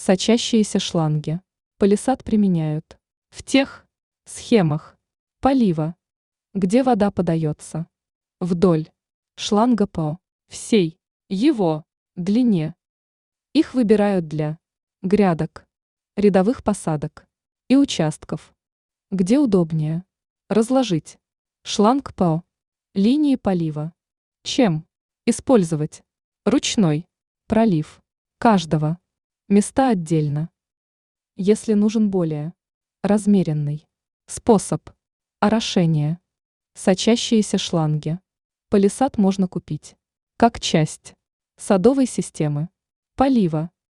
Сочащиеся шланги. Палисад применяют в тех схемах полива, где вода подается вдоль шланга по всей его длине. Их выбирают для грядок, рядовых посадок и участков, где удобнее разложить шланг по линии полива, чем использовать ручной пролив каждого места отдельно. Если нужен более размеренный способ орошения, сочащиеся шланги, палисад можно купить как часть садовой системы полива